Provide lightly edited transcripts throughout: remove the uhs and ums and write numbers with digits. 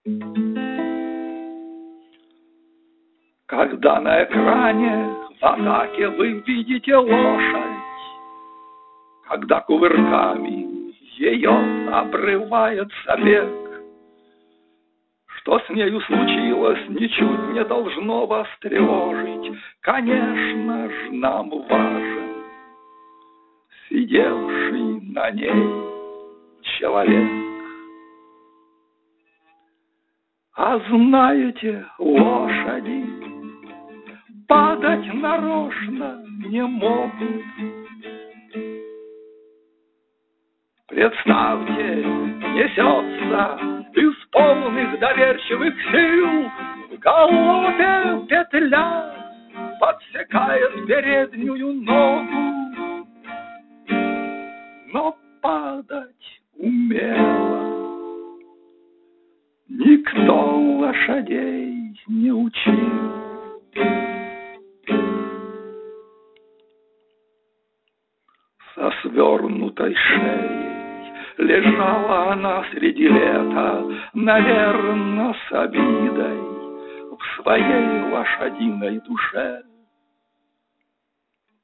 Когда на экране в атаке вы видите лошадь, когда кувырками ее обрывается бег, что с нею случилось, ничуть не должно вас тревожить. Конечно ж, нам важен сидевший на ней человек. А знаете, лошади падать нарочно не могут. Представьте, несется из полных доверчивых сил, в галопе петля подсекает переднюю ногу, но падать умела. Никто лошадей не учил. Со свернутой шеей лежала она среди лета, наверно, с обидой в своей лошадиной душе.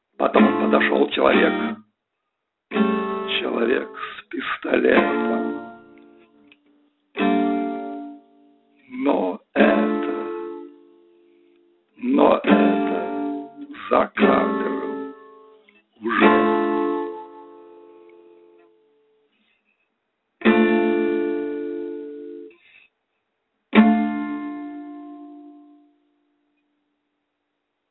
Потом подошел человек с пистолетом.